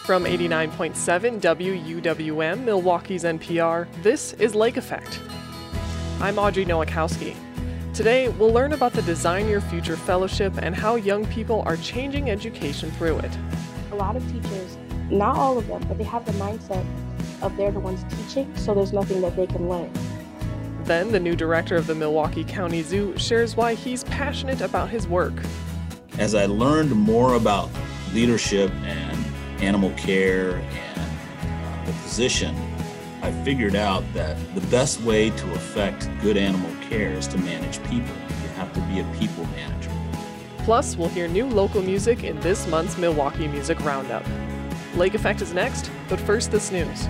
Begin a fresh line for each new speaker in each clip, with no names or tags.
From 89.7 WUWM, Milwaukee's NPR, this is Lake Effect. I'm Audrey Nowakowski. Today, we'll learn about the Design Your Future Fellowship and how young people are changing education through it.
A lot of teachers, not all of them, but they have the mindset of they're the ones teaching, so there's nothing that they can learn.
Then, the new director of the Milwaukee County Zoo shares why he's passionate about his work.
As I learned more about leadership and animal care and the position, I figured out that the best way to affect good animal care is to manage people. You have to be a people manager.
Plus, we'll hear new local music in this month's Milwaukee Music Roundup. Lake Effect is next, but first this news.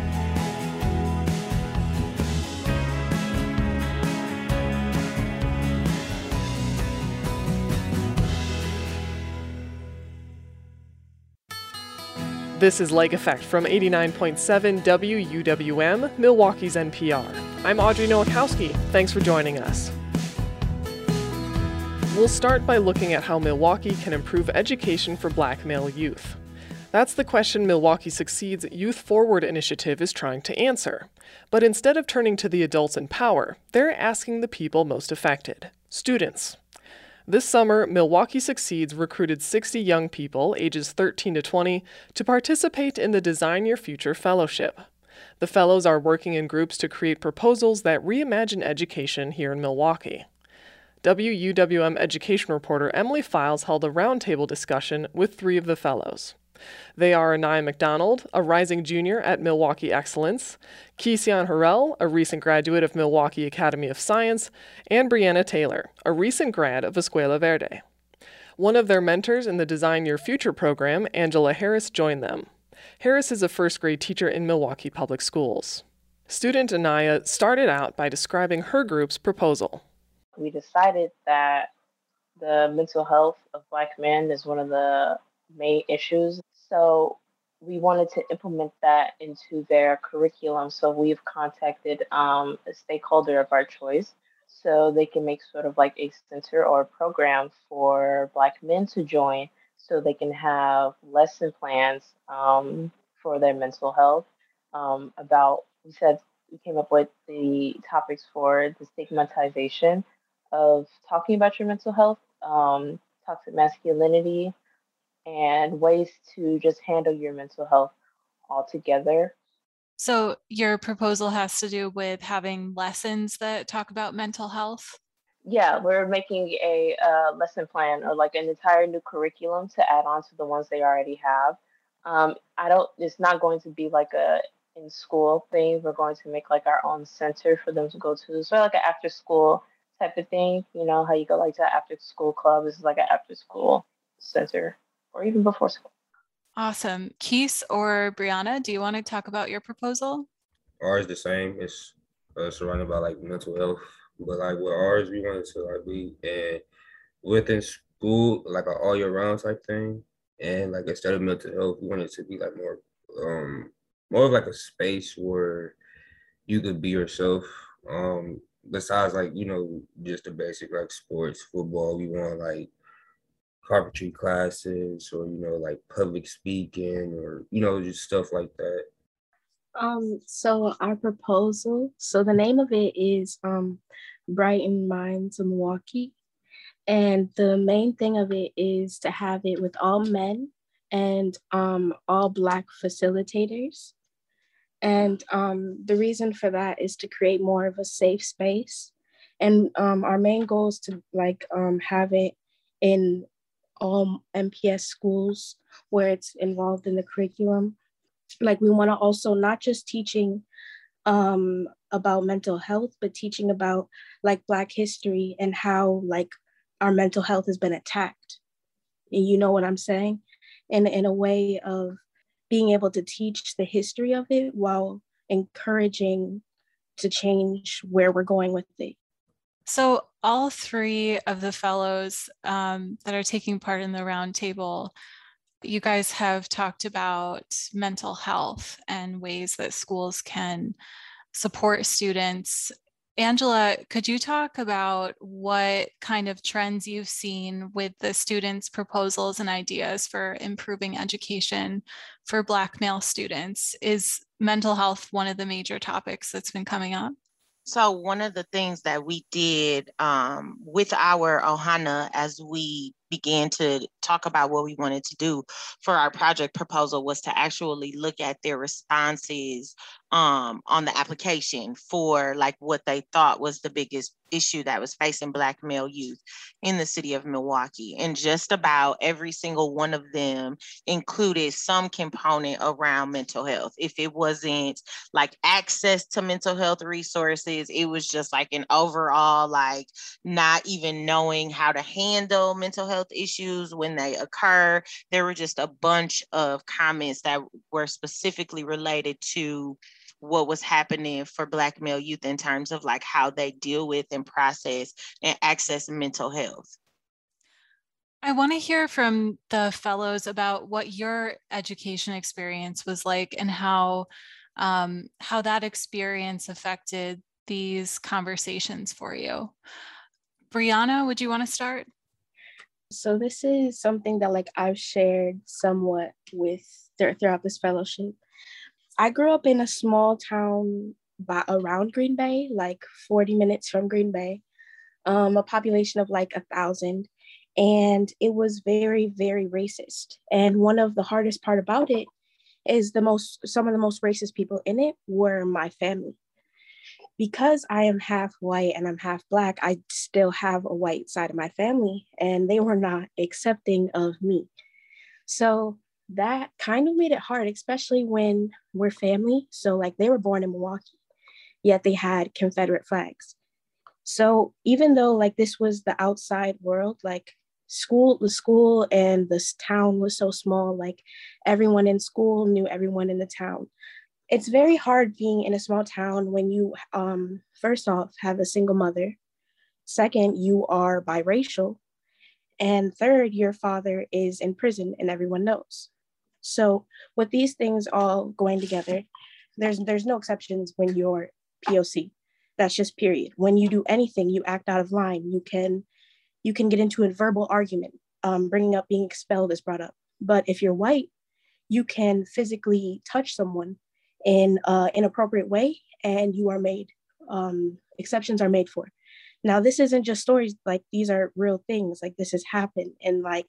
This is Lake Effect from 89.7 WUWM, Milwaukee's NPR. I'm Audrey Nowakowski. Thanks for joining us. We'll start by looking at how Milwaukee can improve education for Black male youth. That's the question Milwaukee Succeeds' Youth Forward initiative is trying to answer. But instead of turning to the adults in power, they're asking the people most affected, students. This summer, Milwaukee Succeeds recruited 60 young people, ages 13 to 20, to participate in the Design Your Future Fellowship. The fellows are working in groups to create proposals that reimagine education here in Milwaukee. WUWM education reporter Emily Files held a roundtable discussion with 3 of the fellows. They are Anaya McDonald, a rising junior at Milwaukee Excellence, Keisyon Harrell, a recent graduate of Milwaukee Academy of Science, and Brianna Taylor, a recent grad of Escuela Verde. One of their mentors in the Design Your Future program, Angela Harris, joined them. Harris is a first-grade teacher in Milwaukee Public Schools. Student Anaya started out by describing her group's proposal.
We decided that the mental health of Black men is one of the main issues. So we wanted to implement that into their curriculum. So we've contacted a stakeholder of our choice so they can make sort of like a center or a program for Black men to join so they can have lesson plans for their mental health. We came up with the topics for the stigmatization of talking about your mental health, toxic masculinity, and ways to just handle your mental health altogether.
So your proposal has to do with having lessons that talk about mental health?
Yeah, we're making a lesson plan or like an entire new curriculum to add on to the ones they already have. It's not going to be like a in school thing. We're going to make like our own center for them to go to. So like an after school type of thing, you know, how you go like to after school club. This is like an after school center. Or even before school.
Awesome. Keith or Brianna, do you want to talk about your proposal?
Ours the same. It's surrounded by like mental health, but like with ours, we wanted to like be within school like an all year round type thing, and like instead of mental health, we wanted it to be like more of like a space where you could be yourself. Besides like just the basic like sports, football, we want like carpentry classes or like public speaking or just stuff like that.
So our proposal, so the name of it is Brighten Minds of Milwaukee, and the main thing of it is to have it with all men and all Black facilitators. And the reason for that is to create more of a safe space, and our main goal is to have it in all MPS schools where it's involved in the curriculum. Like we want to also not just teaching about mental health, but teaching about like Black history and how like our mental health has been attacked. And you know what I'm saying? And in a way of being able to teach the history of it while encouraging to change where we're going with it.
So all 3 of the fellows that are taking part in the roundtable, you guys have talked about mental health and ways that schools can support students Angela, could you talk about what kind of trends you've seen with the students' proposals and ideas for improving education for Black male students? Is mental health one of the major topics that's been coming up?
So one of the things that we did with our Ohana as we began to talk about what we wanted to do for our project proposal was to actually look at their responses on the application for like what they thought was the biggest issue that was facing Black male youth in the city of Milwaukee. And just about every single one of them included some component around mental health. If it wasn't like access to mental health resources, it was just like an overall, like not even knowing how to handle mental health issues when they occur. There were just a bunch of comments that were specifically related to what was happening for Black male youth in terms of like how they deal with and process and access mental health.
I want to hear from the fellows about what your education experience was like and how that experience affected these conversations for you. Brianna, would you want to start?
So this is something that like I've shared somewhat with throughout this fellowship. I grew up in a small town around Green Bay, like 40 minutes from Green Bay, a population of like 1,000. And it was very, very racist. And one of the hardest part about it is some of the most racist people in it were my family. Because I am half white and I'm half Black, I still have a white side of my family, and they were not accepting of me. So that kind of made it hard, especially when we're family. So like they were born in Milwaukee, yet they had Confederate flags. So even though like this was the outside world, like the school and this town was so small, like everyone in school knew everyone in the town. It's very hard being in a small town when you, first off, have a single mother. Second, you are biracial. And third, your father is in prison and everyone knows. So with these things all going together, there's no exceptions when you're POC. That's just period. When you do anything, you act out of line. You can get into a verbal argument. Bringing up being expelled is brought up. But if you're white, you can physically touch someone in an inappropriate way, and you are made, exceptions are made for. Now, this isn't just stories, like these are real things, like this has happened, and like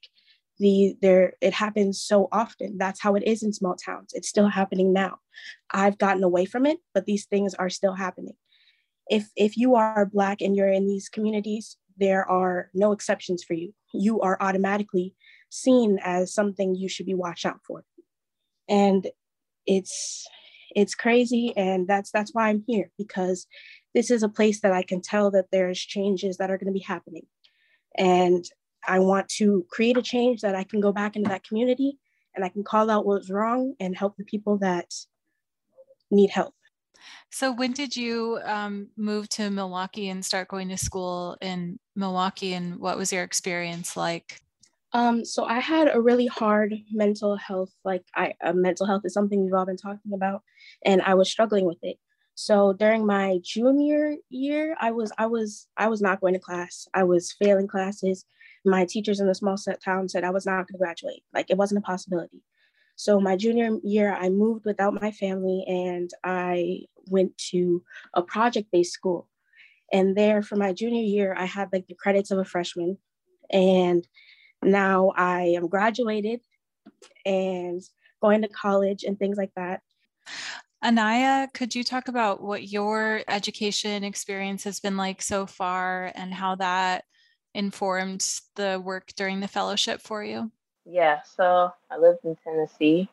it happens so often. That's how it is in small towns. It's still happening now. I've gotten away from it, but these things are still happening. If you are Black and you're in these communities, there are no exceptions for you. You are automatically seen as something you should be watched out for. And it's crazy, and that's why I'm here, because this is a place that I can tell that there's changes that are going to be happening, and I want to create a change that I can go back into that community and I can call out what's wrong and help the people that need help.
So when did you move to Milwaukee and start going to school in Milwaukee, and what was your experience like?
So I had a really hard mental health, mental health is something we've all been talking about, and I was struggling with it. So during my junior year, I was not going to class. I was failing classes. My teachers in the small town said I was not going to graduate. Like it wasn't a possibility. So my junior year, I moved without my family, and I went to a project-based school. And there for my junior year, I had like the credits of a freshman, and now I am graduated and going to college and things like that.
Anaya, could you talk about what your education experience has been like so far and how that informed the work during the fellowship for you?
Yeah, so I lived in Tennessee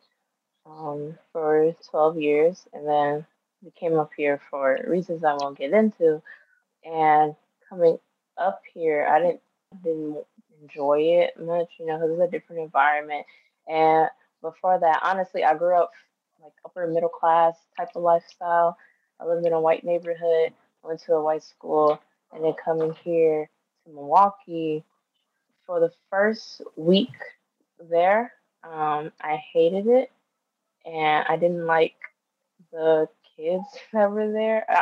for 12 years, and then we came up here for reasons I won't get into. And coming up here, I didn't enjoy it much, because it's a different environment. And before that, honestly, I grew up like upper middle class type of lifestyle. I lived in a white neighborhood, went to a white school, and then coming here to Milwaukee for the first week there, I hated it, and I didn't like the kids that were there.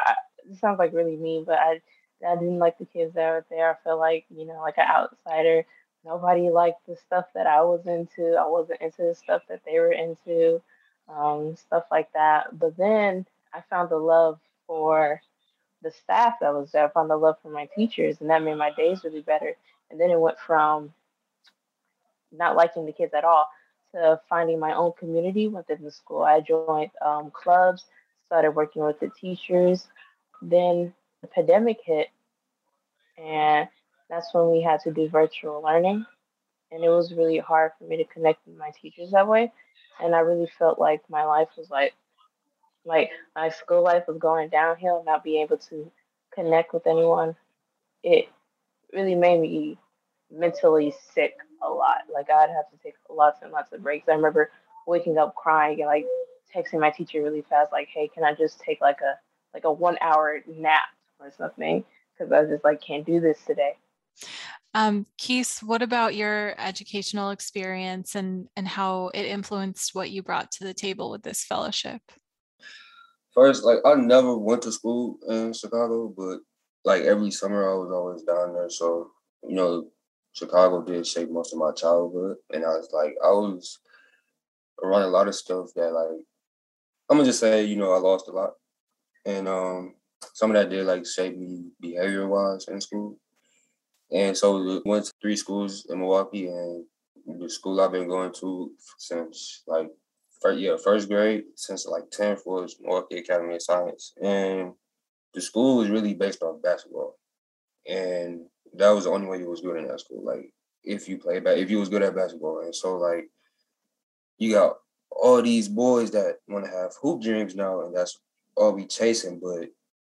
It sounds like really mean, but I didn't like the kids that were there. I felt like, like an outsider. Nobody liked the stuff that I was into. I wasn't into the stuff that they were into, stuff like that. But then I found the love for the staff that was there. I found the love for my teachers, and that made my days really better. And then it went from not liking the kids at all to finding my own community within the school. I joined clubs, started working with the teachers. Then the pandemic hit, and that's when we had to do virtual learning. And it was really hard for me to connect with my teachers that way. And I really felt like my life was like my school life was going downhill, not being able to connect with anyone. It really made me mentally sick a lot. Like I'd have to take lots and lots of breaks. I remember waking up crying and like texting my teacher really fast, like, "Hey, can I just take like a 1 hour nap or something? Because I just like can't do this today."
Keith, what about your educational experience and how it influenced what you brought to the table with this fellowship?
First, like I never went to school in Chicago, but like every summer I was always down there. So, Chicago did shape most of my childhood. And I was around a lot of stuff that like, I'm gonna just say, I lost a lot. And some of that did like shape me behavior wise in school. And so we went to 3 schools in Milwaukee, and the school I've been going to since like first grade, since like 10th was Milwaukee Academy of Science. And the school was really based on basketball. And that was the only way you was good in that school. Like if you was good at basketball. And so like you got all these boys that want to have hoop dreams now, and that's all we chasing. But,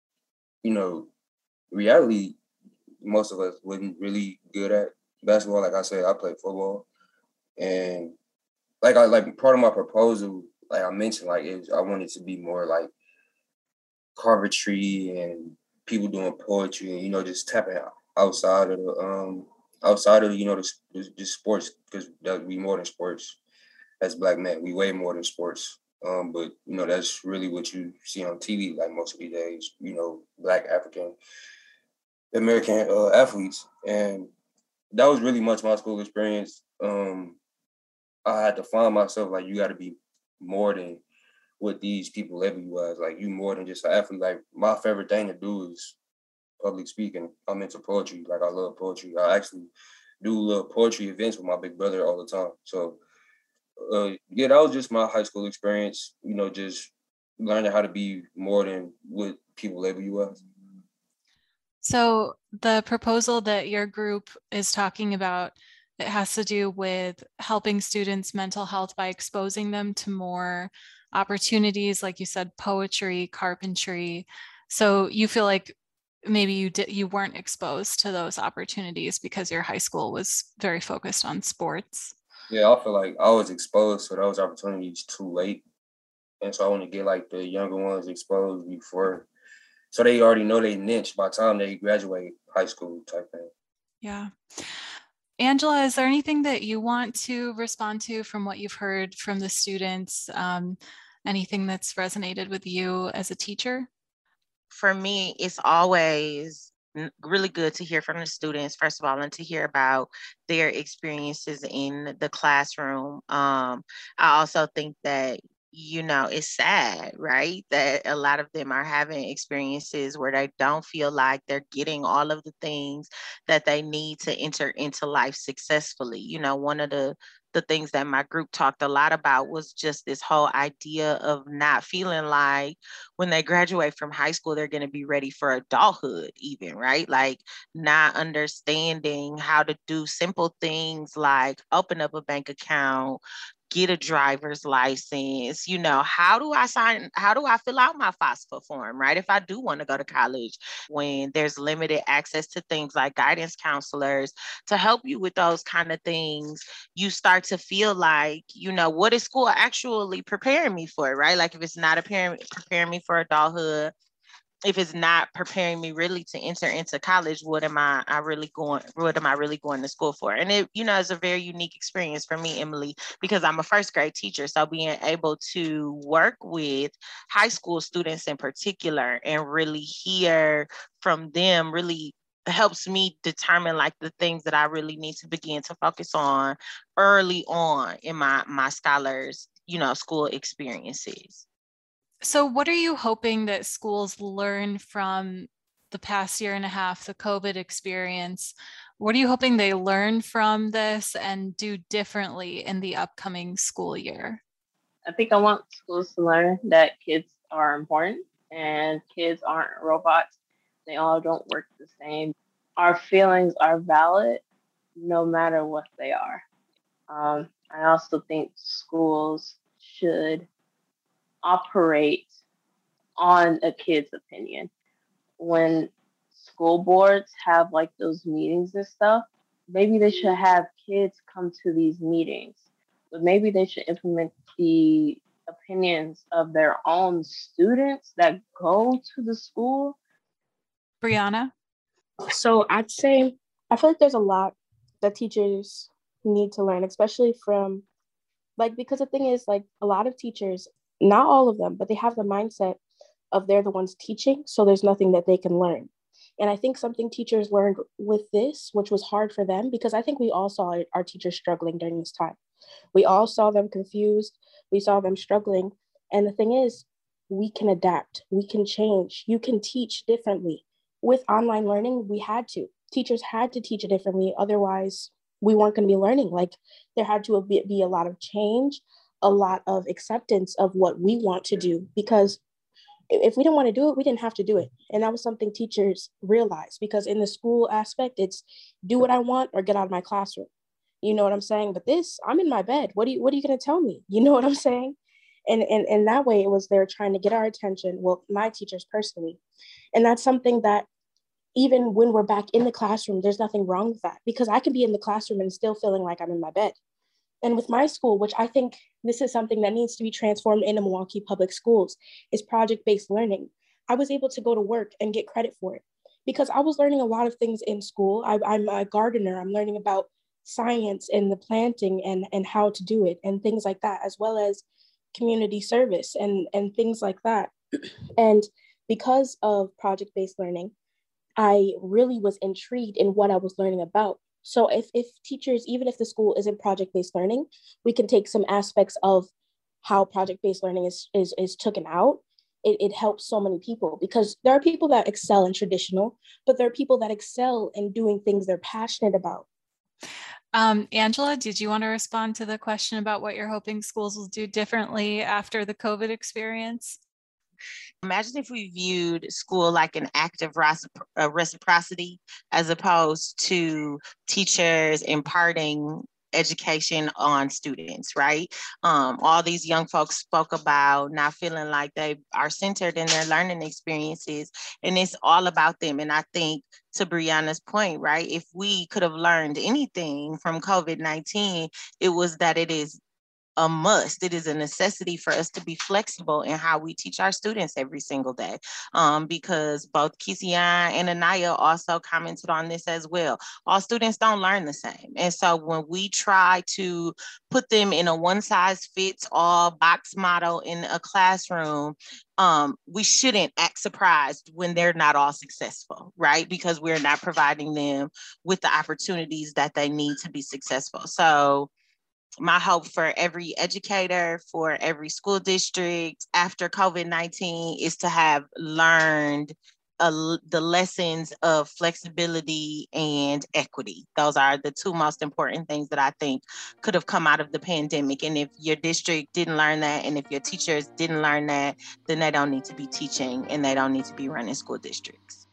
reality, most of us wasn't really good at basketball. Like I said, I played football. And like part of my proposal, like I mentioned, like I wanted to be more like carpentry and people doing poetry and, just tapping outside of the sports, because that we more than sports as Black men. We way more than sports. But that's really what you see on TV like most of these days, Black African American athletes. And that was really much my school experience. I had to find myself like, you got to be more than what these people label you as. Like, you more than just an athlete. Like, my favorite thing to do is public speaking. I'm into poetry. Like, I love poetry. I actually do love poetry events with my big brother all the time. So, that was just my high school experience, just learning how to be more than what people label you as.
So the proposal that your group is talking about, it has to do with helping students' mental health by exposing them to more opportunities, like you said, poetry, carpentry. So you feel like maybe you weren't exposed to those opportunities because your high school was very focused on sports.
Yeah, I feel like I was exposed to those opportunities too late. And so I want to get like the younger ones exposed before, so they already know they niche by the time they graduate high school type thing.
Yeah. Angela, is there anything that you want to respond to from what you've heard from the students? Anything that's resonated with you as a teacher?
For me, it's always really good to hear from the students, first of all, and to hear about their experiences in the classroom. I also think that, it's sad, right? That a lot of them are having experiences where they don't feel like they're getting all of the things that they need to enter into life successfully. One of the things that my group talked a lot about was just this whole idea of not feeling like when they graduate from high school, they're going to be ready for adulthood even, right? Like not understanding how to do simple things like open up a bank account, get a driver's license, how do I fill out my FAFSA form, right? If I do want to go to college, when there's limited access to things like guidance counselors to help you with those kind of things, you start to feel like, what is school actually preparing me for, right? Like if it's not preparing me for adulthood, if it's not preparing me really to enter into college, what am I really going to school for? And it, it's a very unique experience for me, Emily, because I'm a first grade teacher. So being able to work with high school students in particular and really hear from them really helps me determine like the things that I really need to begin to focus on early on in my scholars, school experiences.
So what are you hoping that schools learn from the past year and a half, the COVID experience? What are you hoping they learn from this and do differently in the upcoming school year?
I think I want schools to learn that kids are important and kids aren't robots. They all don't work the same. Our feelings are valid no matter what they are. I also think schools should operate on a kid's opinion. When school boards have like those meetings and stuff, maybe they should have kids come to these meetings, but maybe they should implement the opinions of their own students that go to the school.
Brianna?
So I'd say, I feel like there's a lot that teachers need to learn, especially from, because the thing is, a lot of teachers, not all of them, but they have the mindset of they're the ones teaching, so there's nothing that they can learn. And I think something teachers learned with this, which was hard for them, because I think we all saw our teachers struggling during this time. We all saw them confused. We saw them struggling. And the thing is, we can adapt. We can change. You can teach differently. With online learning, teachers had to teach it differently. Otherwise, we weren't going to be learning. There had to be a lot of change, a lot of acceptance of what we want to do, because if we didn't want to do it, we didn't have to do it. And that was something teachers realized, because in the school aspect, it's do what I want or get out of my classroom. You know what I'm saying? But this, I'm in my bed. What are you going to tell me? You know what I'm saying? And that way it was, they're trying to get our attention. Well, my teachers personally. And that's something that even when we're back in the classroom, there's nothing wrong with that, because I can be in the classroom and still feeling like I'm in my bed. And with my school, which I think this is something that needs to be transformed into Milwaukee Public Schools, is project-based learning. I was able to go to work and get credit for it because I was learning a lot of things in school. I'm a gardener. I'm learning about science and the planting and how to do it and things like that, as well as community service and things like that. And because of project-based learning, I really was intrigued in what I was learning about. So if teachers, even if the school isn't project-based learning, we can take some aspects of how project-based learning is taken out. It helps so many people, because there are people that excel in traditional, but there are people that excel in doing things they're passionate about.
Angela, did you want to respond to the question about what you're hoping schools will do differently after the COVID experience?
Imagine if we viewed school like an act of reciprocity, as opposed to teachers imparting education on students, right? All these young folks spoke about not feeling like they are centered in their learning experiences, and it's all about them. And I think, to Brianna's point, right, if we could have learned anything from COVID-19, it was that it is a must. It is a necessity for us to be flexible in how we teach our students every single day, because both Kesia and Anaya also commented on this as well. All students don't learn the same. And so when we try to put them in a one-size-fits-all box model in a classroom, we shouldn't act surprised when they're not all successful, right? Because we're not providing them with the opportunities that they need to be successful. So my hope for every educator, for every school district after COVID-19 is to have learned the lessons of flexibility and equity. Those are the two most important things that I think could have come out of the pandemic. And if your district didn't learn that, and if your teachers didn't learn that, then they don't need to be teaching and they don't need to be running school districts.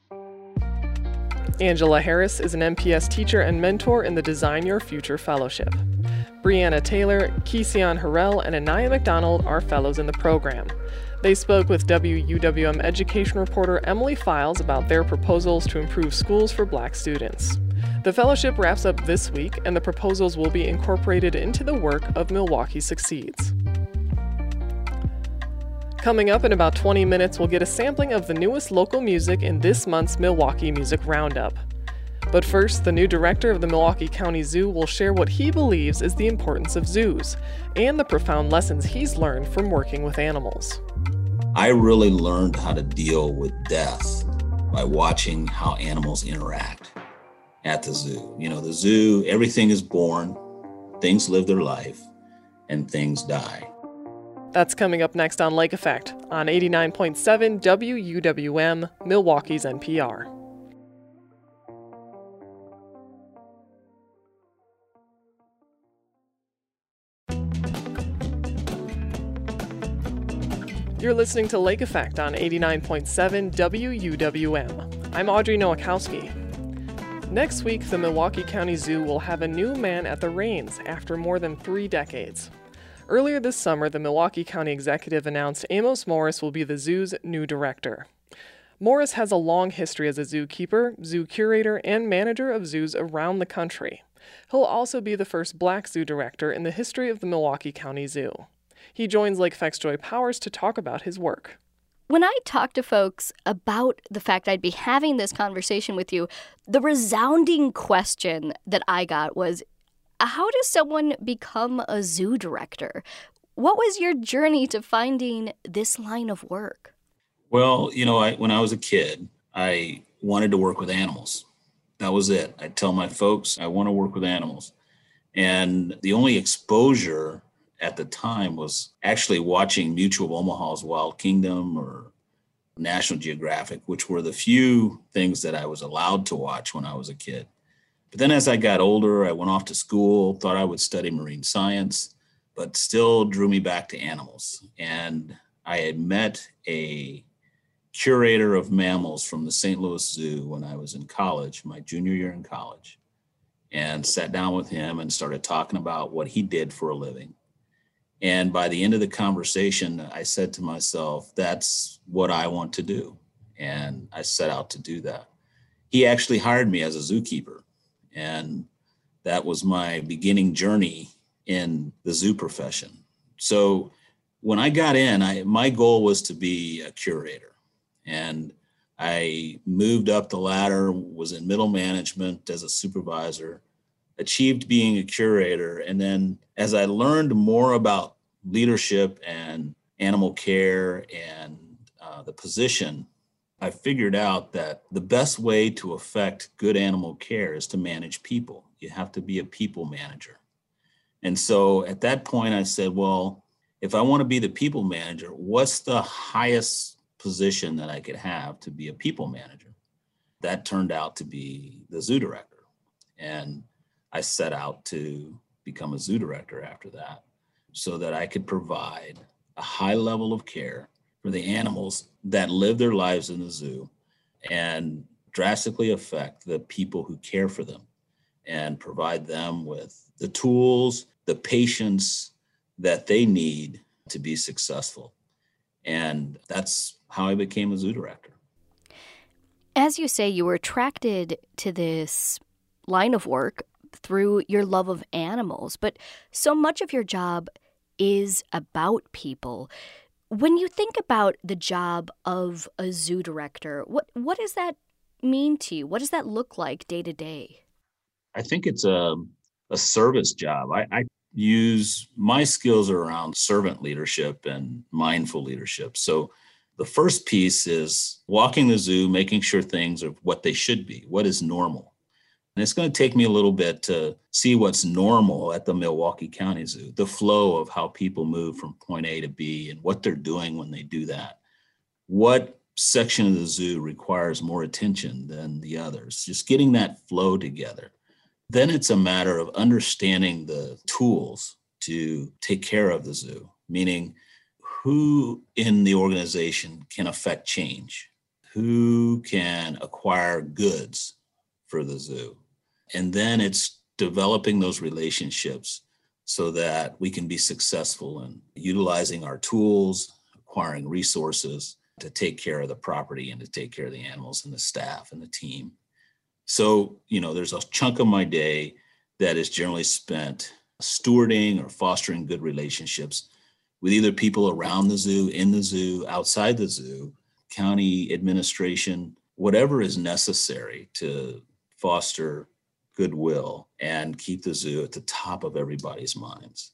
Angela Harris is an MPS teacher and mentor in the Design Your Future Fellowship. Brianna Taylor, Kesion Harrell, and Anaya McDonald are fellows in the program. They spoke with WUWM education reporter Emily Files about their proposals to improve schools for Black students. The fellowship wraps up this week, and the proposals will be incorporated into the work of Milwaukee Succeeds. Coming up in about 20 minutes, we'll get a sampling of the newest local music in this month's Milwaukee Music Roundup. But first, the new director of the Milwaukee County Zoo will share what he believes is the importance of zoos and the profound lessons he's learned from working with animals.
I really learned how to deal with death by watching how animals interact at the zoo. You know, the zoo, everything is born, things live their life, and things die.
That's coming up next on Lake Effect on 89.7 WUWM, Milwaukee's NPR. You're listening to Lake Effect on 89.7 WUWM. I'm Audrey Nowakowski. Next week, the Milwaukee County Zoo will have a new man at the reins after more than 3 decades. Earlier this summer, the Milwaukee County Executive announced Amos Morris will be the zoo's new director. Morris has a long history as a zookeeper, zoo curator, and manager of zoos around the country. He'll also be the first Black zoo director in the history of the Milwaukee County Zoo. He joins Lake Effect's Joy Powers to talk about his work.
When I talked to folks about the fact I'd be having this conversation with you, the resounding question that I got was, how does someone become a zoo director? What was your journey to finding this line of work?
Well, you know, when I was a kid, I wanted to work with animals. That was it. I'd tell my folks, I want to work with animals. And the only exposure at the time was actually watching Mutual of Omaha's Wild Kingdom or National Geographic, which were the few things that I was allowed to watch when I was a kid. But then as I got older, I went off to school, thought I would study marine science, but still drew me back to animals. And I had met a curator of mammals from the St. Louis Zoo when I was in college, my junior year in college, and sat down with him and started talking about what he did for a living. And by the end of the conversation, I said to myself, that's what I want to do. And I set out to do that. He actually hired me as a zookeeper. And that was my beginning journey in the zoo profession. So when I got in, my goal was to be a curator. And I moved up the ladder, was in middle management as a supervisor, achieved being a curator. And then as I learned more about leadership and animal care and the position, I figured out that the best way to affect good animal care is to manage people. You have to be a people manager. And so at that point, I said, well, if I want to be the people manager, what's the highest position that I could have to be a people manager? That turned out to be the zoo director. And I set out to become a zoo director after that so that I could provide a high level of care for the animals that live their lives in the zoo and drastically affect the people who care for them and provide them with the tools, the patience that they need to be successful. And that's how I became a zoo director.
As you say, you were attracted to this line of work through your love of animals, but so much of your job is about people. When you think about the job of a zoo director, what does that mean to you? What does that look like day to day?
I think it's a service job. I use my skills around servant leadership and mindful leadership. So the first piece is walking the zoo, making sure things are what they should be, what is normal. And it's going to take me a little bit to see what's normal at the Milwaukee County Zoo, the flow of how people move from point A to B and what they're doing when they do that. What section of the zoo requires more attention than the others? Just getting that flow together. Then it's a matter of understanding the tools to take care of the zoo, meaning who in the organization can affect change, who can acquire goods for the zoo. And then it's developing those relationships so that we can be successful in utilizing our tools, acquiring resources to take care of the property and to take care of the animals and the staff and the team. So, there's a chunk of my day that is generally spent stewarding or fostering good relationships with either people around the zoo, in the zoo, outside the zoo, county administration, whatever is necessary to foster goodwill and keep the zoo at the top of everybody's minds.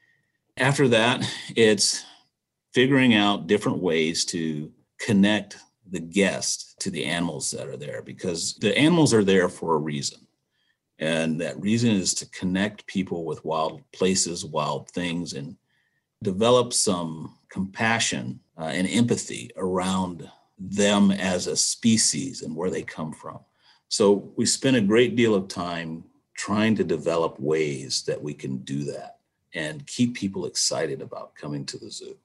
After that, it's figuring out different ways to connect the guest to the animals that are there, because the animals are there for a reason. And that reason is to connect people with wild places, wild things, and develop some compassion and empathy around them as a species and where they come from. So we spend a great deal of time trying to develop ways that we can do that and keep people excited about coming to the zoo.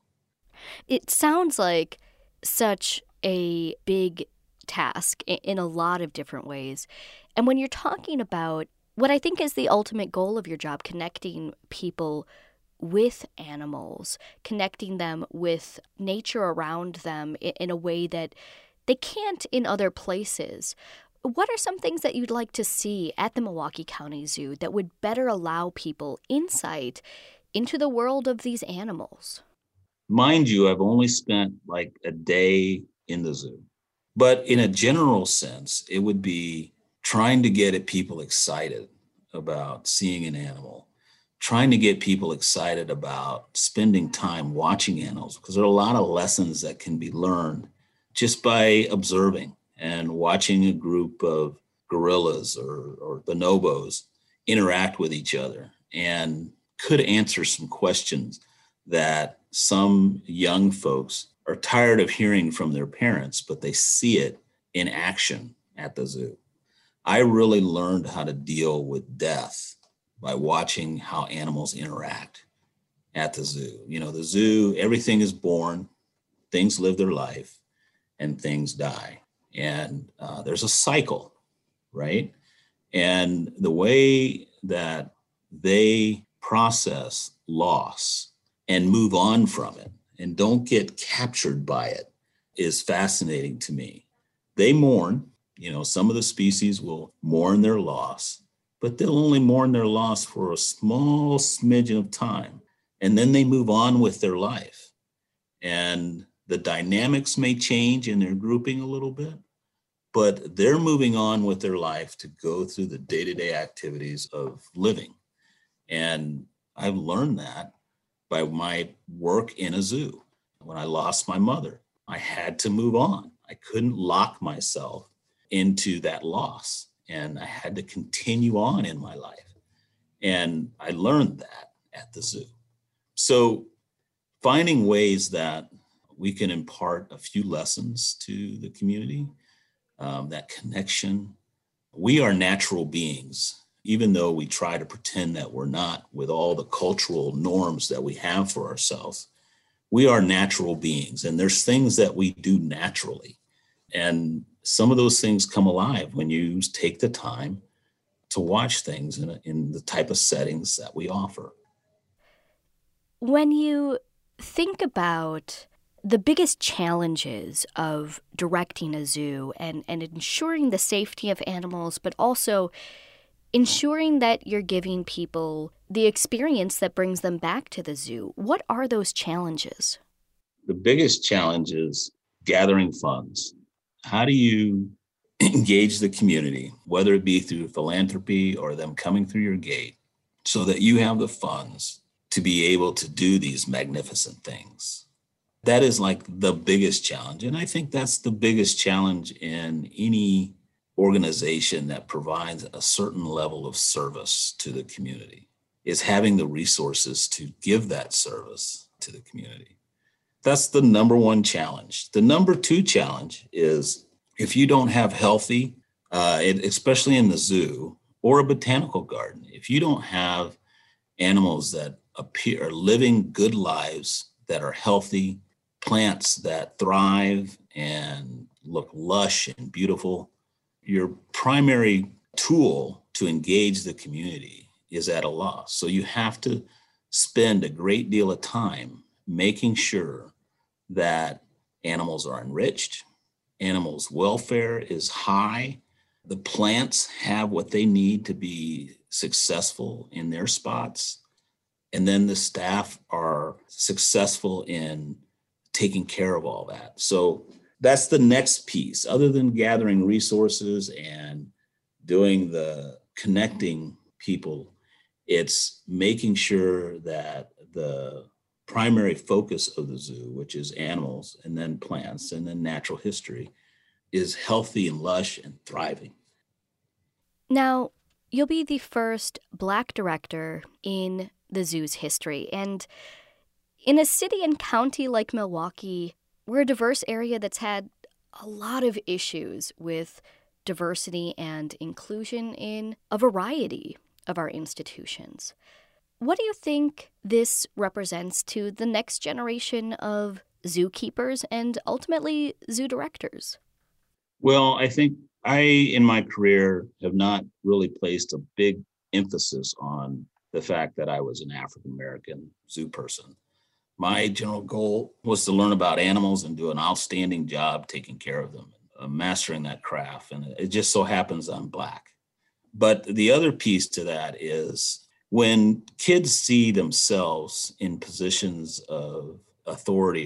It sounds like such a big task in a lot of different ways. And when you're talking about what I think is the ultimate goal of your job, connecting people with animals, connecting them with nature around them in a way that they can't in other places. What are some things that you'd like to see at the Milwaukee County Zoo that would better allow people insight into the world of these animals?
Mind you, I've only spent like a day in the zoo. But in a general sense, it would be trying to get people excited about seeing an animal, trying to get people excited about spending time watching animals, because there are a lot of lessons that can be learned just by observing and watching a group of gorillas or bonobos interact with each other, and could answer some questions that some young folks are tired of hearing from their parents, but they see it in action at the zoo. I really learned how to deal with death by watching how animals interact at the zoo. You know, the zoo, everything is born, things live their life, and things die. And there's a cycle, right? And the way that they process loss and move on from it and don't get captured by it is fascinating to me. They mourn, you know, some of the species will mourn their loss, but they'll only mourn their loss for a small smidgen of time. And then they move on with their life. And the dynamics may change in their grouping a little bit, but they're moving on with their life to go through the day-to-day activities of living. And I've learned that by my work in a zoo. When I lost my mother, I had to move on. I couldn't lock myself into that loss, and I had to continue on in my life. And I learned that at the zoo. So finding ways that we can impart a few lessons to the community, that connection. We are natural beings, even though we try to pretend that we're not with all the cultural norms that we have for ourselves. We are natural beings, and there's things that we do naturally. And some of those things come alive when you take the time to watch things in the type of settings that we offer.
When you think about the biggest challenges of directing a zoo and ensuring the safety of animals, but also ensuring that you're giving people the experience that brings them back to the zoo, what are those challenges?
The biggest challenge is gathering funds. How do you engage the community, whether it be through philanthropy or them coming through your gate, so that you have the funds to be able to do these magnificent things? That is like the biggest challenge. And I think that's the biggest challenge in any organization that provides a certain level of service to the community, is having the resources to give that service to the community. That's the number one challenge. The number two challenge is if you don't have healthy, especially in the zoo or a botanical garden, if you don't have animals that are living good lives, that are healthy, plants that thrive and look lush and beautiful, your primary tool to engage the community is at a loss. So you have to spend a great deal of time making sure that animals are enriched, animals' welfare is high, the plants have what they need to be successful in their spots, And then the staff are successful in taking care of all that. So that's the next piece. Other than gathering resources and doing the connecting people, it's making sure that the primary focus of the zoo, which is animals and then plants and then natural history, is healthy and lush and thriving.
Now, you'll be the first Black director in the zoo's history. And in a city and county like Milwaukee, we're a diverse area that's had a lot of issues with diversity and inclusion in a variety of our institutions. What do you think this represents to the next generation of zookeepers and ultimately zoo directors?
Well, I think in my career, have not really placed a big emphasis on the fact that I was an African-American zoo person. My general goal was to learn about animals and do an outstanding job taking care of them, mastering that craft. And it just so happens I'm Black. But the other piece to that is when kids see themselves in positions of authority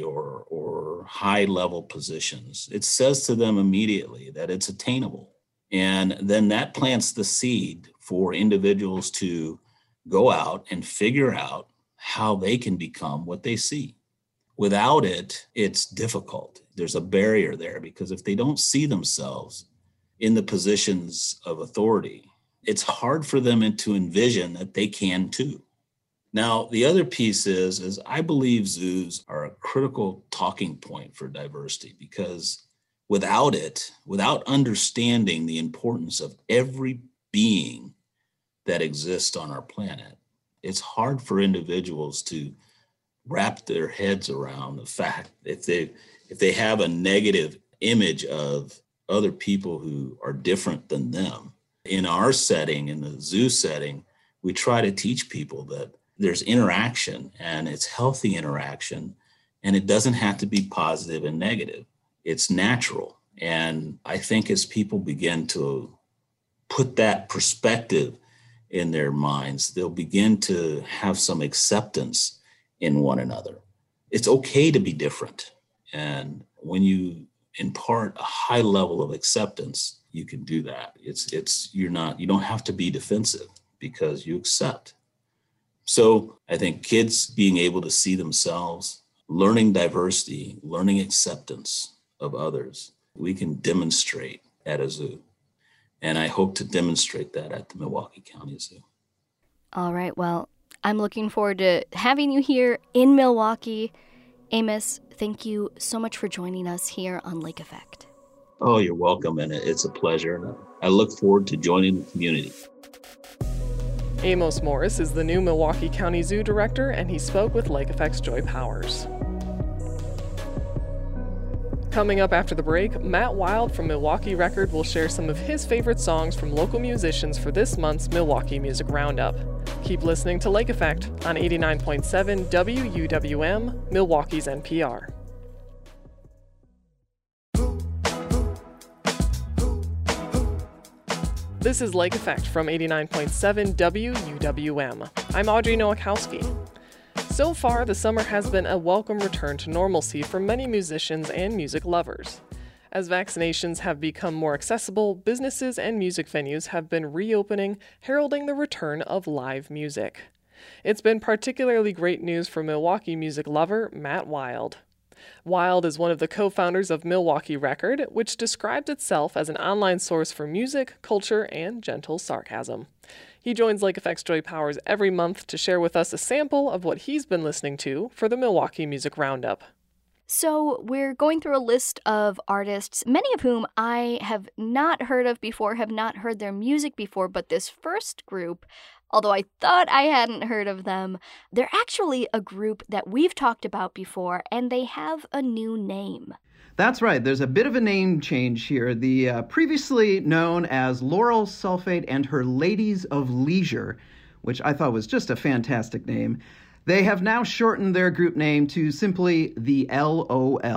or high-level positions, it says to them immediately that it's attainable. And then that plants the seed for individuals to go out and figure out how they can become what they see. Without it, it's difficult. There's a barrier there because if they don't see themselves in the positions of authority, it's hard for them to envision that they can too. Now, the other piece is I believe zoos are a critical talking point for diversity because without it, without understanding the importance of every being that exists on our planet, it's hard for individuals to wrap their heads around the fact if they have a negative image of other people who are different than them. In our setting, in the zoo setting, we try to teach people that there's interaction and it's healthy interaction, and it doesn't have to be positive and negative. It's natural. And I think as people begin to put that perspective in their minds, they'll begin to have some acceptance in one another. It's okay to be different. And when you impart a high level of acceptance, you can do that. You don't have to be defensive because you accept. So I think kids being able to see themselves, learning diversity, learning acceptance of others, we can demonstrate at a zoo. And I hope to demonstrate that at the Milwaukee County Zoo.
All right. Well, I'm looking forward to having you here in Milwaukee. Amos, thank you so much for joining us here on Lake Effect.
Oh, you're welcome. And it's a pleasure. And I look forward to joining the community.
Amos Morris is the new Milwaukee County Zoo Director, and he spoke with Lake Effect's Joy Powers. Coming up after the break, Matt Wild from Milwaukee Record will share some of his favorite songs from local musicians for this month's Milwaukee Music Roundup. Keep listening to Lake Effect on 89.7 WUWM, Milwaukee's NPR. This is Lake Effect from 89.7 WUWM. I'm Audrey Nowakowski. So far, the summer has been a welcome return to normalcy for many musicians and music lovers. As vaccinations have become more accessible, businesses and music venues have been reopening, heralding the return of live music. It's been particularly great news for Milwaukee music lover Matt Wild. Wild is one of the co-founders of Milwaukee Record, which describes itself as an online source for music, culture, and gentle sarcasm. He joins Lake Effect's Joy Powers every month to share with us a sample of what he's been listening to for the Milwaukee Music Roundup.
So we're going through a list of artists, many of whom I have not heard of before, have not heard their music before, but this first group, although I thought I hadn't heard of them, they're actually a group that we've talked about before, and they have a new name.
That's right. There's a bit of a name change here. The previously known as Laurel Sulfate and her Ladies of Leisure, which I thought was just a fantastic name. They have now shortened their group name to simply the LOL,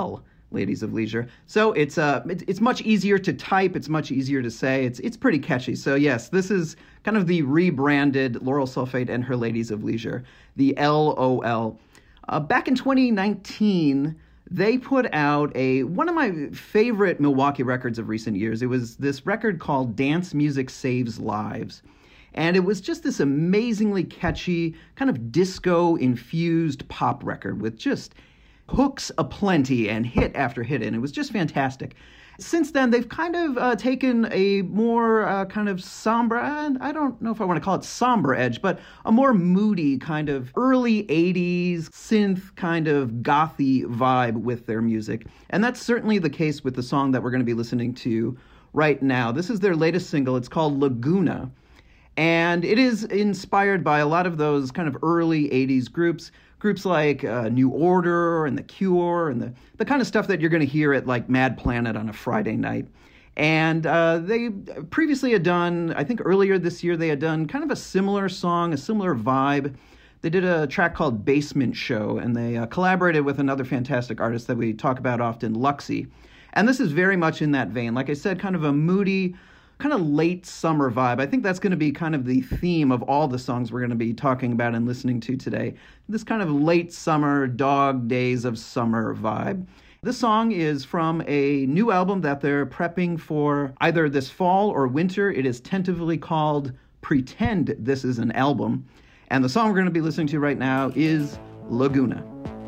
Ladies of Leisure. So it's much easier to type. It's much easier to say. It's pretty catchy. So yes, this is kind of the rebranded Laurel Sulphate and Her Ladies of Leisure, the LOL. Back in 2019, they put out one of my favorite Milwaukee records of recent years. It was this record called Dance Music Saves Lives. And it was just this amazingly catchy, kind of disco-infused pop record with just hooks aplenty and hit after hit, and it was just fantastic. Since then, they've kind of taken a more kind of somber, I don't know if I want to call it somber edge, but a more moody kind of early 80s synth kind of gothy vibe with their music. And that's certainly the case with the song that we're going to be listening to right now. This is their latest single. It's called Laguna. And it is inspired by a lot of those kind of early 80s groups like New Order and The Cure and the kind of stuff that you're going to hear at like Mad Planet on a Friday night. And they previously had done, I think earlier this year, they had done kind of a similar song, a similar vibe. They did a track called Basement Show, and they collaborated with another fantastic artist that we talk about often, Luxy. And this is very much in that vein. Like I said, kind of a moody, kind of late summer vibe. I think that's going to be kind of the theme of all the songs we're going to be talking about and listening to today. This kind of late summer, dog days of summer vibe. This song is from a new album that they're prepping for either this fall or winter. It is tentatively called Pretend This Is an Album. And the song we're going to be listening to right now is Laguna.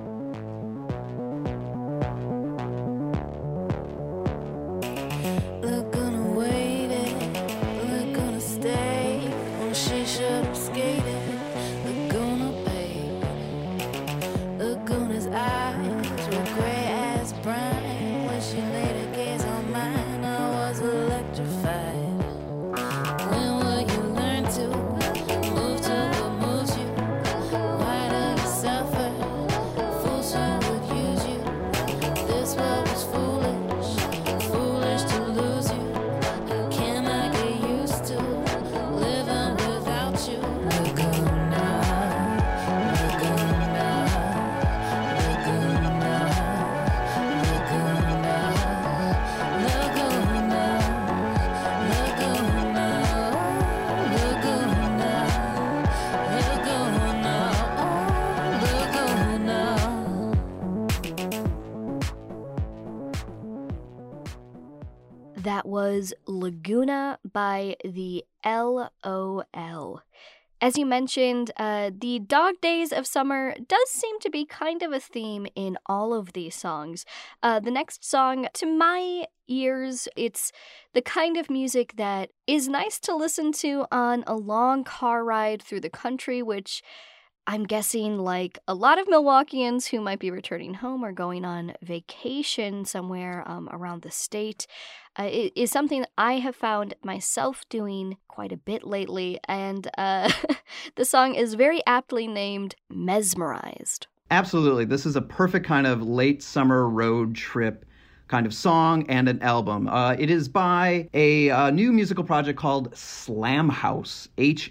That was Laguna by the LOL. As you mentioned, the dog days of summer does seem to be kind of a theme in all of these songs. The next song, to my ears, it's the kind of music that is nice to listen to on a long car ride through the country, which I'm guessing like a lot of Milwaukeeans who might be returning home or going on vacation somewhere around the state. It is something that I have found myself doing quite a bit lately, and the song is very aptly named Mesmerized.
Absolutely. This is a perfect kind of late summer road trip kind of song and an album. It is by a new musical project called Slam House,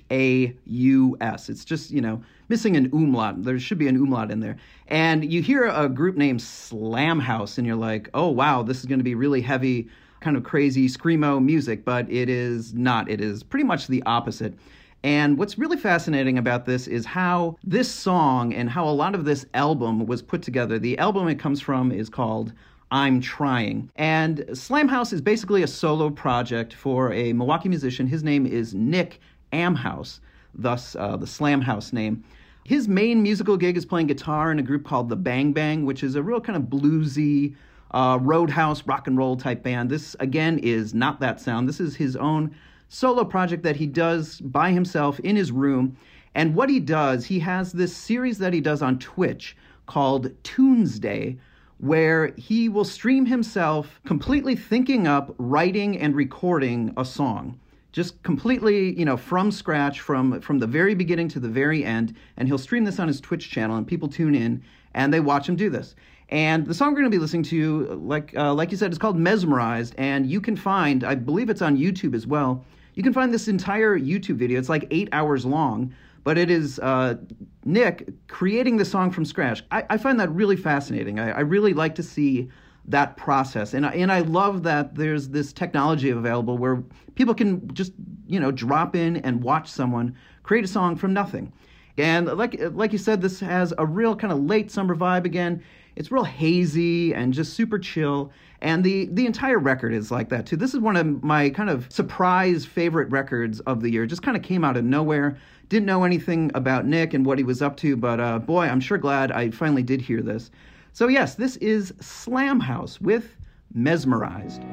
Haus. It's just, missing an umlaut. There should be an umlaut in there. And you hear a group named Slam House, and you're like, oh, wow, this is going to be really heavy, kind of crazy screamo music, but it is not. It is pretty much the opposite. And what's really fascinating about this is how this song and how a lot of this album was put together. The album it comes from is called I'm Trying. And Slam House is basically a solo project for a Milwaukee musician. His name is Nick Amhouse, thus the Slam House name. His main musical gig is playing guitar in a group called the Bang Bang, which is a real kind of bluesy, roadhouse rock and roll type band. This, again, is not that sound. This is his own solo project that he does by himself in his room. And what he does, he has this series that he does on Twitch called Tunesday, where he will stream himself completely thinking up, writing, and recording a song. Just completely, from scratch, from the very beginning to the very end. And he'll stream this on his Twitch channel, and people tune in, and they watch him do this. And the song we're going to be listening to, like you said, is called Mesmerized, and you can find, I believe it's on YouTube as well, you can find this entire YouTube video. It's like 8 hours long, but it is Nick creating the song from scratch. I find that really fascinating. I really like to see that process. And I love that there's this technology available where people can just, drop in and watch someone create a song from nothing. And like you said, this has a real kind of late summer vibe again. It's real hazy and just super chill. And the entire record is like that too. This is one of my kind of surprise favorite records of the year. It just kind of came out of nowhere. Didn't know anything about Nick and what he was up to, but boy, I'm sure glad I finally did hear this. So yes, this is Slam House with Mesmerized.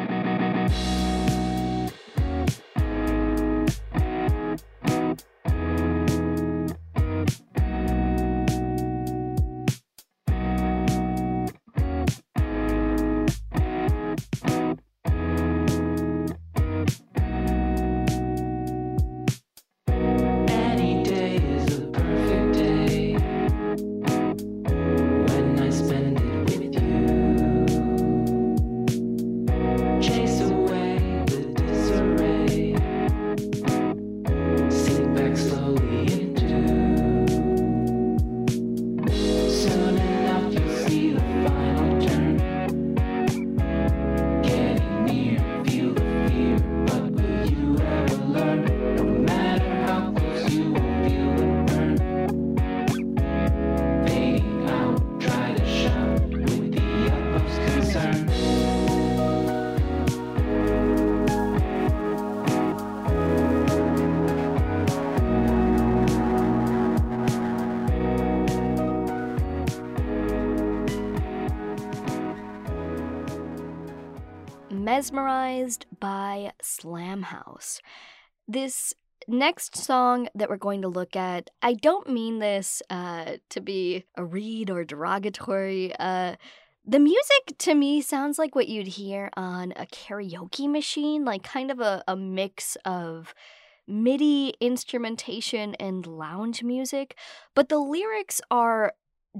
Mesmerized by Slam House. This next song that we're going to look at, I don't mean this to be a read or derogatory. The music to me sounds like what you'd hear on a karaoke machine, like kind of a mix of MIDI instrumentation and lounge music, but the lyrics are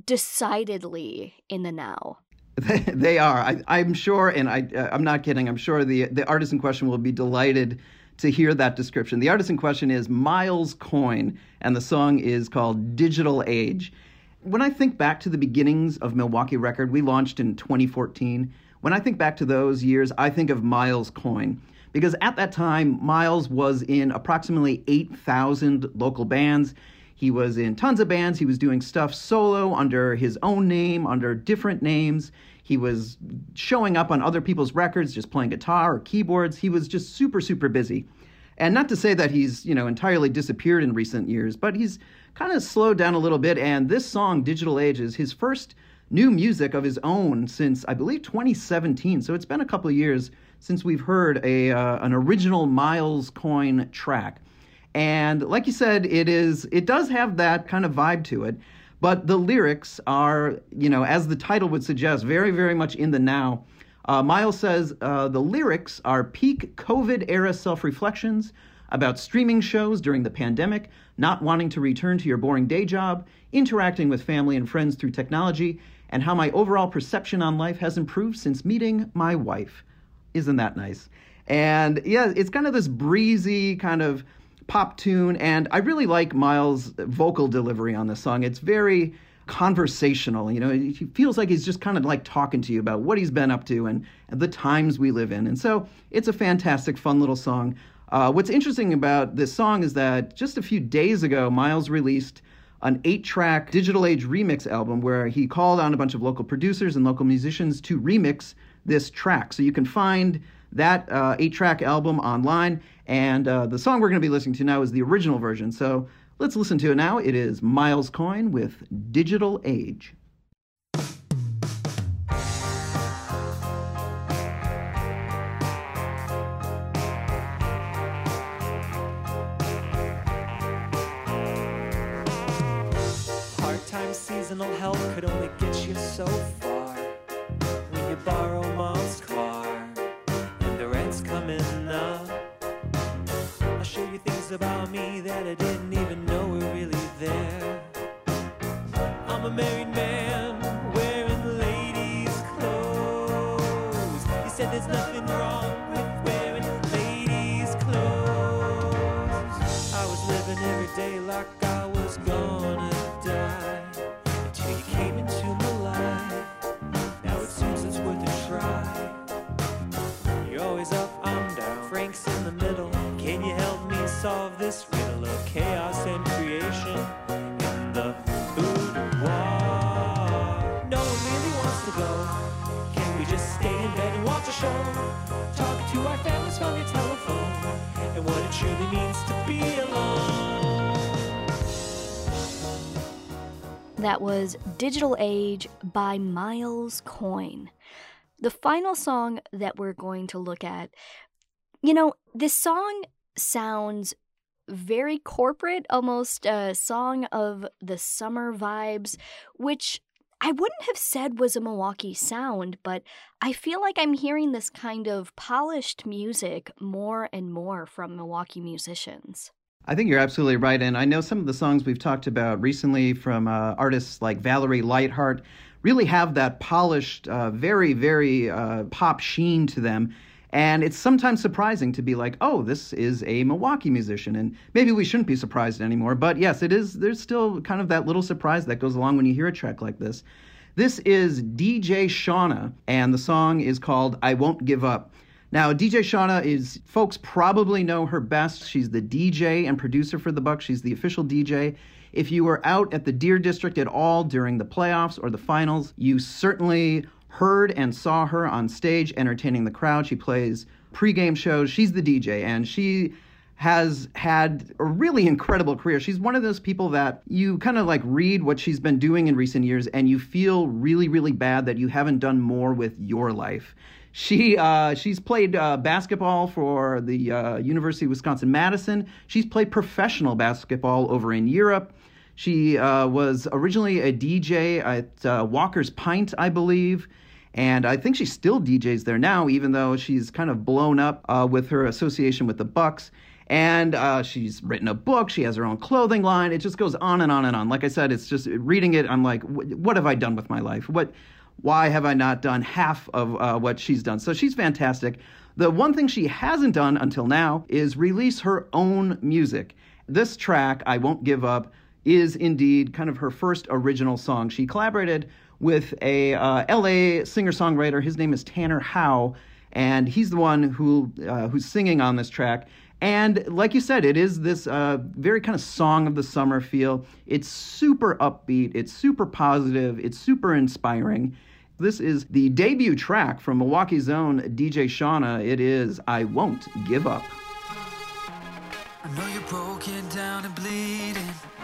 decidedly in the now.
They are. I'm sure, and I'm not kidding, I'm sure the artist in question will be delighted to hear that description. The artist in question is Miles Coyne, and the song is called Digital Age. When I think back to the beginnings of Milwaukee Record, we launched in 2014. When I think back to those years, I think of Miles Coyne, because at that time, Miles was in approximately 8,000 local bands. He was in tons of bands. He was doing stuff solo under his own name, under different names. He was showing up on other people's records, just playing guitar or keyboards. He was just super, super busy. And not to say that he's, entirely disappeared in recent years, but he's kind of slowed down a little bit. And this song, Digital Age, is his first new music of his own since, I believe, 2017. So it's been a couple of years since we've heard an original Miles Coyne track. And like you said, it does have that kind of vibe to it, but the lyrics are, as the title would suggest, very, very much in the now. Miles says the lyrics are peak COVID-era self-reflections about streaming shows during the pandemic, not wanting to return to your boring day job, interacting with family and friends through technology, and how my overall perception on life has improved since meeting my wife. Isn't that nice? And yeah, it's kind of this breezy kind of pop tune, and I really like Miles' vocal delivery on this song. It's very conversational. He feels like he's just kind of like talking to you about what he's been up to and the times we live in. And so it's a fantastic, fun little song. What's interesting about this song is that just a few days ago, Miles released an 8-track Digital Age remix album where he called on a bunch of local producers and local musicians to remix this track. So you can find that 8-track album online, and the song we're going to be listening to now is the original version. So let's listen to it now. It is Miles Coyne with Digital Age.
Part-time seasonal help could only get you so far. When you borrow mom's car and the rent's coming up, I'll show you things about me that I didn't even know were really there. I'm a married man wearing ladies' clothes. You said there's nothing wrong with wearing ladies' clothes. I was living every day like I was gonna die until you came into my life. Now it seems it's worth it. just stayed in bed and watched a show, talking to our families from your telephone, and what it truly means to be alone.
That was Digital Age by Miles Coyne. The final song that we're going to look at, you know, this song sounds very corporate, almost a song of the summer vibes, which I wouldn't have said was a Milwaukee sound, but I feel like I'm hearing this kind of polished music more and more from Milwaukee musicians.
I think you're absolutely right, and I know some of the songs we've talked about recently from artists like Valerie Lightheart really have that polished, very, very pop sheen to them. And it's sometimes surprising to be like, oh, this is a Milwaukee musician. And maybe we shouldn't be surprised anymore. But yes, it is. There's still kind of that little surprise that goes along when you hear a track like this. This is DJ Shauna, and the song is called I Won't Give Up. Now, DJ Shauna is, folks probably know her best. She's the DJ and producer for the Bucks. She's the official DJ. If you were out at the Deer District at all during the playoffs or the finals, you certainly heard and saw her on stage entertaining the crowd. She plays pregame shows. She's the DJ, and she has had a really incredible career. She's one of those people that you kind of like read what she's been doing in recent years, and you feel really, really bad that you haven't done more with your life. She's played basketball for the University of Wisconsin-Madison. She's played professional basketball over in Europe. She was originally a DJ at Walker's Pint, I believe, and I think she still DJs there now, even though she's kind of blown up with her association with the Bucks. And she's written a book. She has her own clothing line. It just goes on and on and on. Like I said, it's just reading it, I'm like, what have I done with my life? Why have I not done half of what she's done? So she's fantastic. The one thing she hasn't done until now is release her own music. This track, I Won't Give Up, is indeed kind of her first original song. She collaborated with a LA singer-songwriter. His name is Tanner Howe, and he's the one who's singing on this track. And like you said, it is this very kind of song of the summer feel. It's super upbeat, it's super positive, it's super inspiring. This is the debut track from Milwaukee's own DJ Shauna. It is I Won't Give Up.
I know you're broken down and bleeding.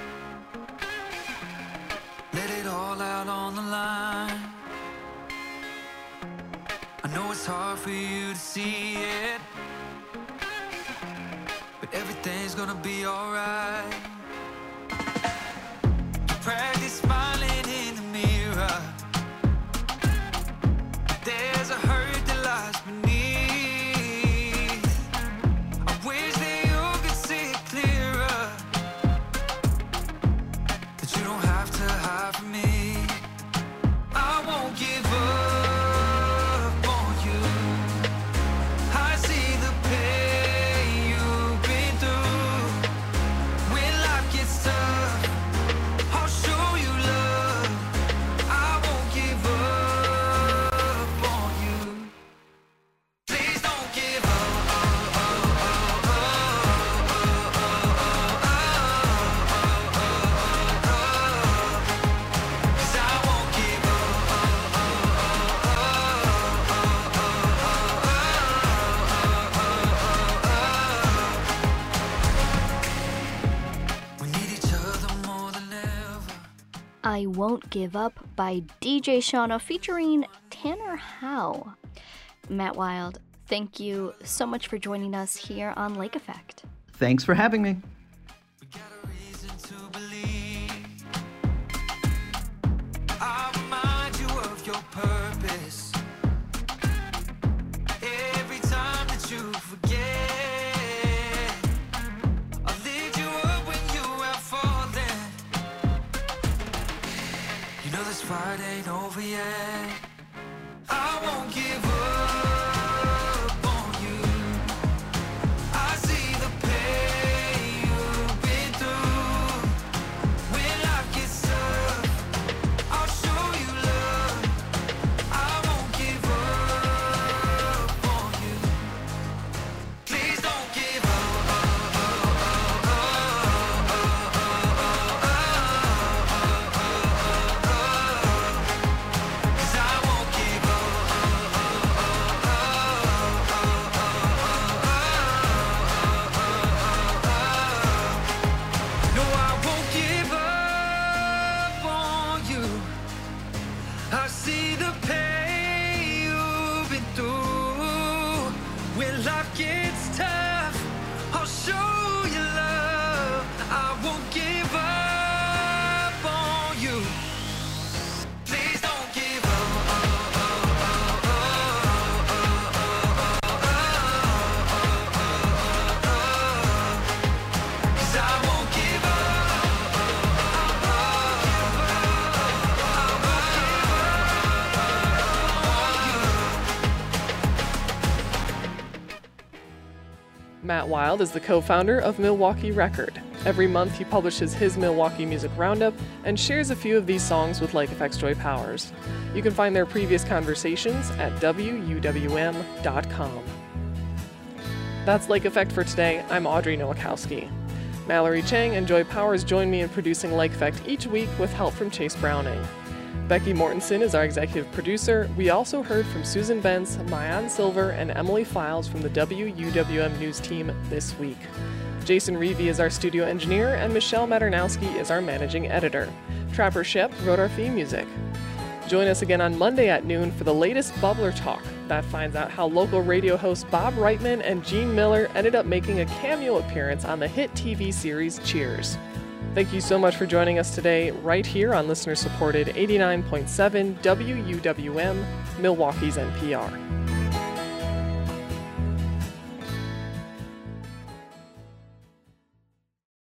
Let it all out on the line. I know it's hard for you to see it, but everything's gonna be alright. Practice smiling in the mirror. There's a hurt that lies beneath. I wish that you could see it clearer, that you don't have to hide from me. I won't give up on you. I see the pain you've been through. When life gets tough, I'll show you love. I won't give up on you. Please don't give up. 'Cause I won't give up. We need each other more than ever.
I Won't Give Up by DJ Shauna featuring Tanner Howe. Matt Wild, thank you so much for joining us here on Lake Effect.
Thanks for having me.
We got a reason to believe. I'll remind you of your purpose. Every time that you forget, I'll lift you up when you have fallen. You know this fight ain't over yet. I won't give up on you. I see the pain
Matt Wild is the co-founder of Milwaukee Record. Every month he publishes his Milwaukee Music Roundup and shares a few of these songs with Lake Effect's Joy Powers. You can find their previous conversations at wuwm.com. That's Lake Effect for today. I'm Audrey Nowakowski. Mallory Chang and Joy Powers join me in producing Lake Effect each week with help from Chase Browning. Becky Mortensen is our executive producer. We also heard from Susan Benz, Mayan Silver, and Emily Files from the WUWM News team this week. Jason Reevey is our studio engineer, and Michelle Maternowski is our managing editor. Trapper Shep wrote our theme music. Join us again on Monday at noon for the latest Bubbler Talk. That finds out how local radio hosts Bob Reitman and Gene Miller ended up making a cameo appearance on the hit TV series Cheers. Thank you so much for joining us today, right here on listener-supported 89.7 WUWM, Milwaukee's NPR.